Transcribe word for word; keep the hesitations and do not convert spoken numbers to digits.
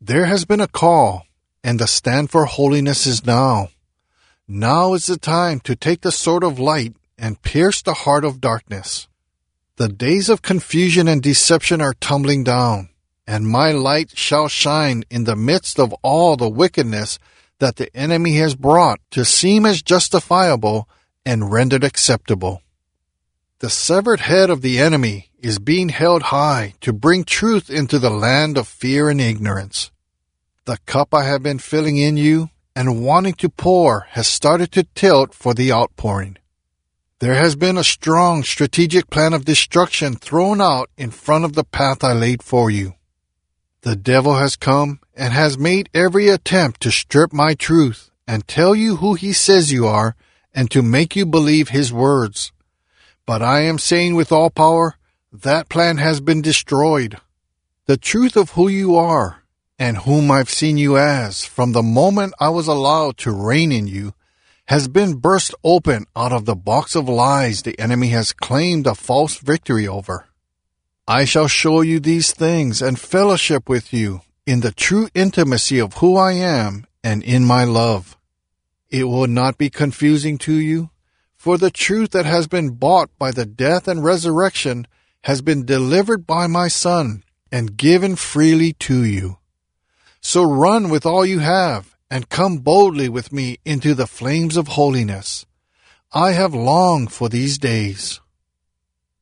There has been a call, and the stand for holiness is now. Now is the time to take the sword of light and pierce the heart of darkness. The days of confusion and deception are tumbling down, and my light shall shine in the midst of all the wickedness that the enemy has brought to seem as justifiable and rendered acceptable. The severed head of the enemy is being held high to bring truth into the land of fear and ignorance. The cup I have been filling in you and wanting to pour has started to tilt for the outpouring. There has been a strong strategic plan of destruction thrown out in front of the path I laid for you. The devil has come and has made every attempt to strip my truth and tell you who he says you are and to make you believe his words. But I am saying with all power, that plan has been destroyed. The truth of who you are and whom I've seen you as from the moment I was allowed to reign in you has been burst open out of the box of lies the enemy has claimed a false victory over. I shall show you these things and fellowship with you in the true intimacy of who I am and in my love. It will not be confusing to you, for the truth that has been bought by the death and resurrection has been delivered by my Son and given freely to you. So run with all you have and come boldly with me into the flames of holiness. I have longed for these days.